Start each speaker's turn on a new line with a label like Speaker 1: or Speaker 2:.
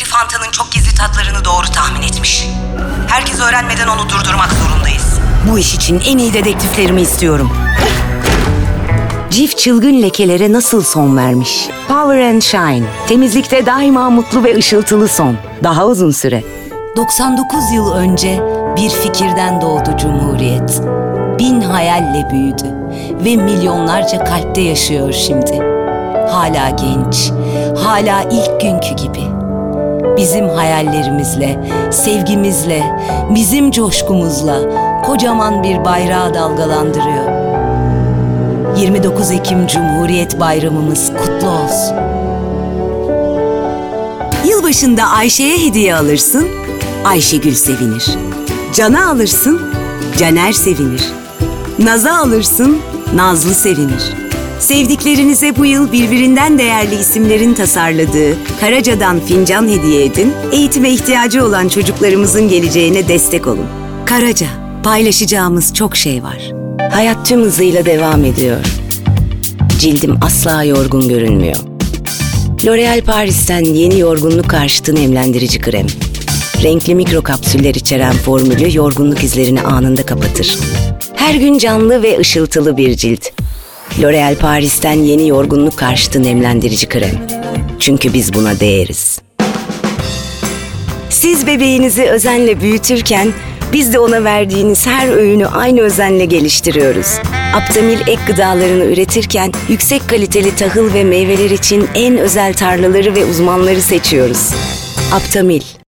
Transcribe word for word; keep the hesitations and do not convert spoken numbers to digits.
Speaker 1: Fanta'nın çok gizli tatlarını doğru tahmin etmiş. Herkes öğrenmeden onu durdurmak zorundayız. Bu iş için en iyi dedektiflerimi istiyorum. Cif çılgın lekelere nasıl son vermiş? Power and Shine. Temizlikte daima mutlu ve ışıltılı son. Daha uzun süre. doksan dokuz yıl önce bir fikirden doğdu Cumhuriyet. Bin hayalle büyüdü ve milyonlarca kalpte yaşıyor şimdi. Hala genç, hala ilk günkü gibi. Bizim hayallerimizle, sevgimizle, bizim coşkumuzla kocaman bir bayrağı dalgalandırıyor. yirmi dokuz Ekim Cumhuriyet Bayramımız kutlu olsun. Yılbaşında Ayşe'ye hediye alırsın, Ayşegül sevinir. Can'a alırsın, Caner sevinir. Naz'a alırsın, Nazlı sevinir. Sevdiklerinize bu yıl birbirinden değerli isimlerin tasarladığı Karaca'dan fincan hediye edin, eğitime ihtiyacı olan çocuklarımızın geleceğine destek olun. Karaca, paylaşacağımız çok şey var. Hayat tüm hızıyla devam ediyor. Cildim asla yorgun görünmüyor. L'Oréal Paris'ten yeni yorgunluk karşıtı nemlendirici krem. Renkli mikro kapsüller içeren formülü yorgunluk izlerini anında kapatır. Her gün canlı ve ışıltılı bir cilt. L'Oréal Paris'ten yeni yorgunluk karşıtı nemlendirici krem. Çünkü biz buna değeriz. Siz bebeğinizi özenle büyütürken biz de ona verdiğiniz her öğünü aynı özenle geliştiriyoruz. Aptamil ek gıdalarını üretirken yüksek kaliteli tahıl ve meyveler için en özel tarlaları ve uzmanları seçiyoruz. Aptamil.